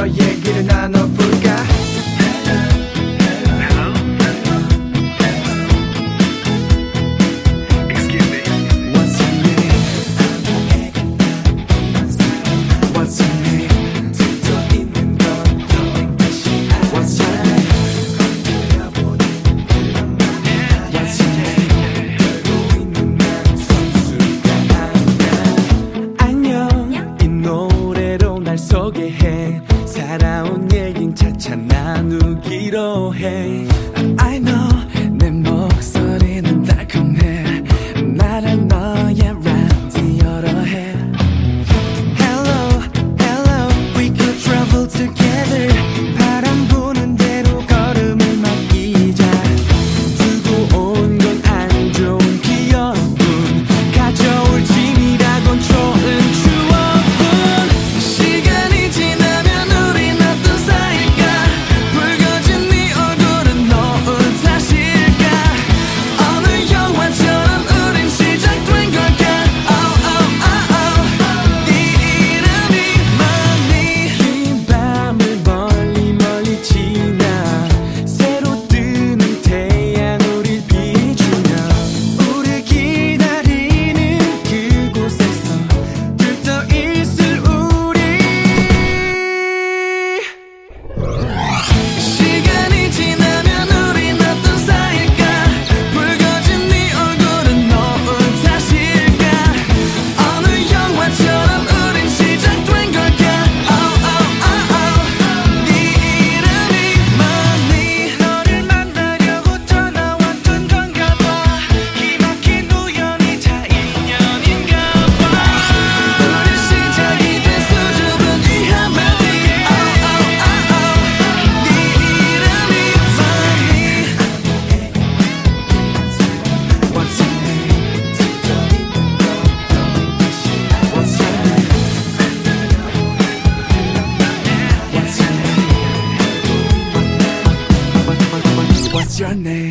더 얘기를 나눠볼까? 소개해 살아온 얘긴 차차 나누기로 해. I know 내 목소리는 달콤해. 나를 너의 라디오로 해. Hello, hello, we could travel together. 바람 부는 대로 걸음을 맡기자. 두고 온 건 안 좋은 기억뿐 가져올 짐이라곤 좋은 추억. What's your name?